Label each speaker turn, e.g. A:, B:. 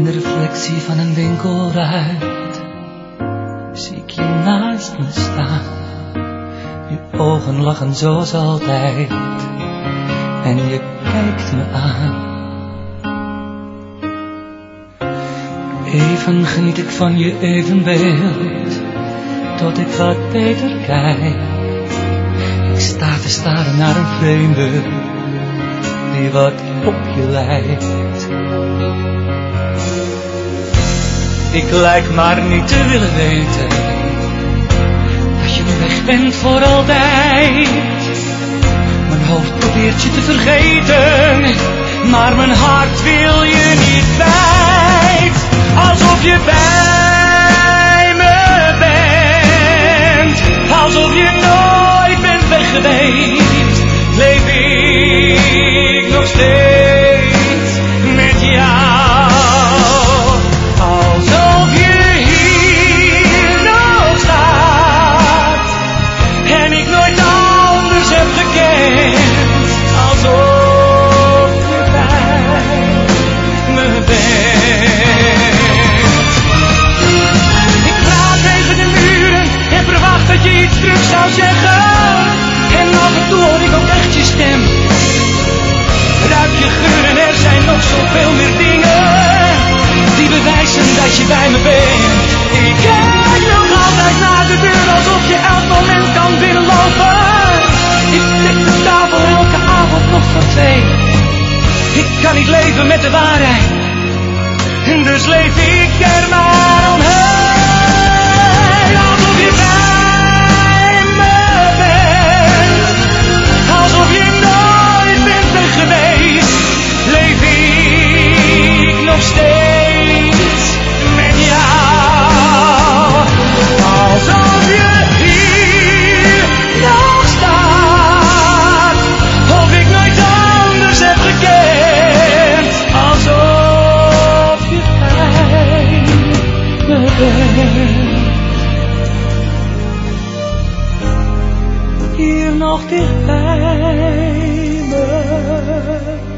A: de reflectie van een winkelruit zie ik je naast me staan. Je ogen lachen zoals altijd en je kijkt me aan. Even geniet ik van je evenbeeld, tot ik wat beter kijk. Ik sta te staren naar een vreemde, die wat op je lijkt. Ik lijk maar niet te willen weten, dat je weg bent voor altijd. Mijn hoofd probeert je te vergeten, maar mijn hart wil je niet kwijt. Alsof je bij me bent, alsof je nooit bent weg geweest, leef ik nog steeds met jou. Alsof je hier nog staat en ik nooit anders heb gekend. Alsof je bij me bent. Ik praat tegen de muren en verwacht dat je iets terug zou zeggen. En af en toe hoor ik ook echt je stem. Ruik je geur en er zijn nog zoveel meer dingen die bewijzen dat je bij me bent. Ik kijk nog altijd naar de deur alsof je elk moment kan binnenlopen. Ik dek de tafel elke avond nog voor 2. Ik kan niet leven met de waarheid, dus leef ik er maar omheen. Alsof je bij me bent, alsof je nooit bent weg geweest, leef ik nog steeds met jou. Alsof je hier nog staat, of ik nooit anders heb gekend. Alsof je bij me bent, hier nog dicht bij me.